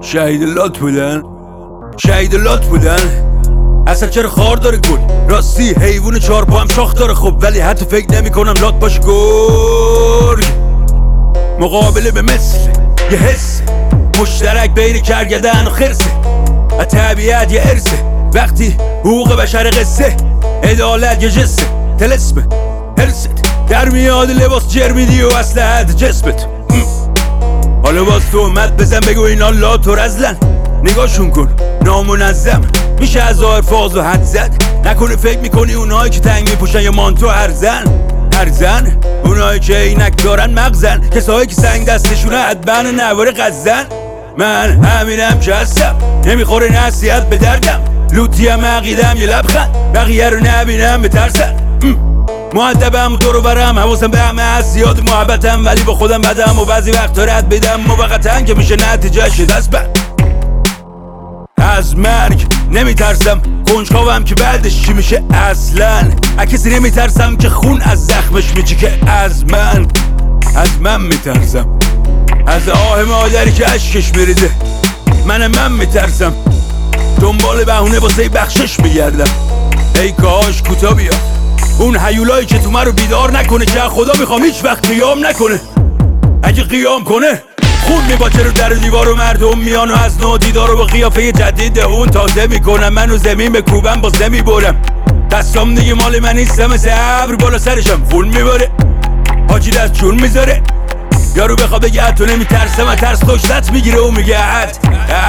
شهید لات بودن اصلا چرا خار داره گل راستی حیوون چهار پا هم شاخ داره خب ولی حتی فکر نمی کنم لات باشه گرگ مقابله به مثل یه حس مشترک بین کرگدن و خرسه و طبیعت یه ارثه وقتی حقوق بشر قصه عدالت یه جسه تلسمه هرست در میاد لباس جرمیدی و اسلحت جسمت حالا باز تهمت بزن بگو اینا لات و رزلن نگاهشون کن نامنظم میشه از ظاهر فاز و حد زد نکنه فکر میکنی اونایی که تنگ میپوشن یا مانتو هرزن اونایی که عینک دارن مغزن کسایی که سنگ دستشونه حدبن و نوار غزن من همینم که هستم نمیخوره نصیحت به دردم لوتیم عقیدم یه لبخند بقیه رو نبینم بترسن مؤدبم و دور برم حواسم به همه هست زیاد محبتم ولی با خودم بدم و بعضی وقتا رد بدم موقتا که میشه نتیجهش دست بد از مرگ نمیترسم کنجکاوم که بعدش چی میشه اصلا از کسی نمیترسم که خون از زخمش میچکه از من میترسم از آه مادری که اشکش میریزه من میترسم دنبال بهونه واسه بخشش میگردم ای کاش کوتا بیاد اون هیولایی که تو من رو بیدار نکنه که خدا میخوام هیچ وقت قیام نکنه اگه قیام کنه خون میباچه رو در دیوار و مردم میان و از نو دیدار رو با قیافه جدید اون تازه میکنم من و زمین به کوبم باز نمیبرم دستام دیگه مال من نیستم مثل ابر بالا سرشم خون میباره حاجی دست چون میذاره یارو بخواه بگه حتی نمیترسم ترس داشتت میگیره و میگه حت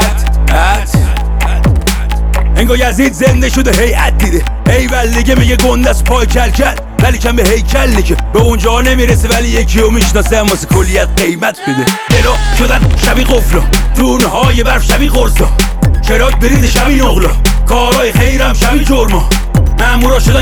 انگار یزید زنده شده هیئت دیده ایول دیگه میگه گنده از پای کل ولی کم به هیکل که به اونجا نمیرسه ولی یکی رو میشناسه واسه کلیت قیمت بده درا شدن شبیه قفلا دونهای برف شبیه قرصا چراغ برید شبیه نقلا کارهای خیرم شبیه جرما مامورا شدن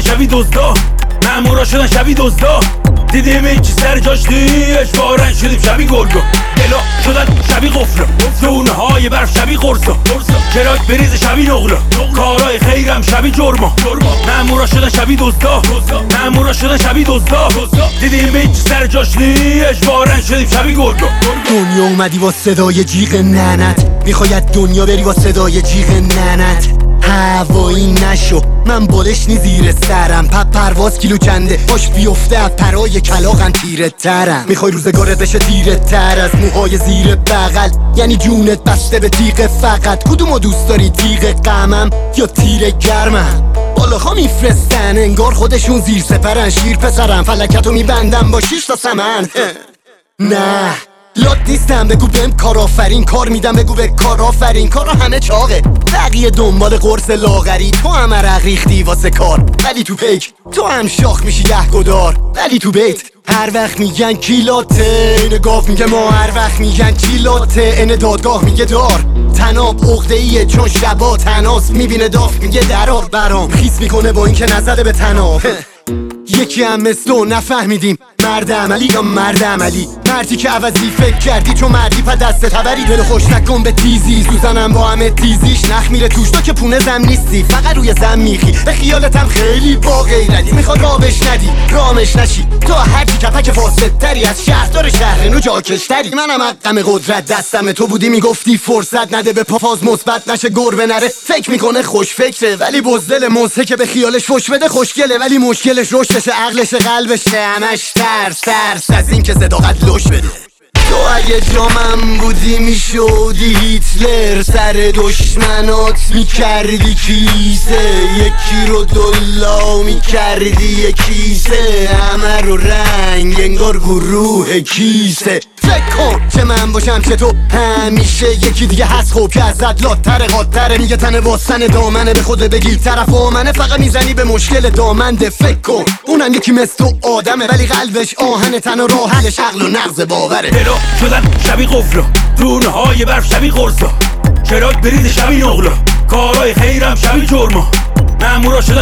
شبیه دزدا دیدیم این چی سر جاش دیش بارن شدیم شبیه گرگا دلا شدن شبیه قفلا دونهای برف شبیه قرصا چراغ بریز شبیه نقلا کارهای خیرم شبیه جرما مامورا شدن شبیه دزدا دیدیم این چی سر جاش دیش بارن شدیم شبیه گرگا دنیا اومدی با صدای جیغ ننت میخواید دنیا بری با صدای جیغ ننت هوایی نشو من بالش نی زیر سرم پرواز کیلو چنده باش بیفته از پرای کلاغم تیره ترم میخوای روزگارت بشه تیره تر از موهای زیر بغل یعنی جونت بسته به تیغ فقط کدومو دوست داری تیغ غمم یا تیر گرمم بالاها میفرستن انگار خودشون زیر سپرن شیر پسرم فلکتو میبندم با 6 تا سمن نه لات نیستم بگو بهم کارآفرین کار میدم بگو به کارآفرین کارا همه چاقه بقیه دنبال قرص لاغری تو هم عرق ریختی واسه کار ولی تو پیک تو هم شاخ میشی گدار ولی تو بیت هر وقت میگن کیلاته این گاف میگه ما هر وقت میگن کیلاته این دادگاه میگه دار تناب عقده‌ایه چون شبا تناس میبینه داف میگه درار برام خیس میکنه با اینکه نزده به تناب یکی هم مثل تو نفهمیدیم مرد عملی یا مرد عملی مردی که عوضی فکر کردی چون مردی پا دست تبری دل خوش نکن به تیزی سوزنم با همه تیزیش نخ میره توش تو که پونه زم نیستی فقط روی زم میخی به خیالتم خیلی با غیرتی میخواد رابش ندی رامش نشی تو هرچی کپک فاسد تری از شهردار شهرنو جاکشتری منم حقم قدرت دستم تو بودی میگفتی فرصت نده به پافاز مثبت نشه گربه نره فکر میکنه خوش فکره ولی بزدل موزه که به خیالش فش بده خوشگله ولی مشکلش رشدشه عقلش قلبشه همش ترس از این که صداقت لش بده تو اگه جامم بودی میشودی هیتلر سر دشمنات میکردی کیسه یکی رو دلا میکردی یکیسه همه رو رنگ انگار گروه کیسه فکر کن چه من باشم چه تو همیشه یکی دیگه هست خوب که ازت لاتره قاتره میگه تنه واسن دامنه به خود بگیر طرف آمنه فقط میزنی به مشکل دامنده فکر کن اونم یکی مثل تو آدمه ولی قلبش آهن تن و راحلش عقل و نغز باوره درا شدن شبیه قفلا دونهای برف شبیه قرصا چراغ برید شبیه نقلا کارهای خیرم شبیه جرما مامورا شدن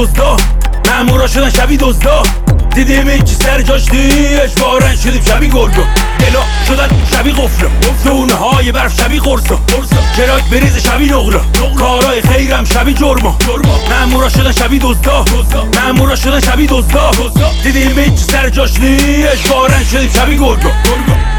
شبیه دزدا دیدیم این چی سر جاش دیش بارن شدیم شبیه گرگا دلا شدن شبیه قفلا دونهای برف شبیه قرصا چراغ بریز شبیه نقلا کارهای خیرم شبیه جرما مامورا شدن شبیه دزدا دیدیم این چی سر جاش دیش بارن شدیم شبیه گرگا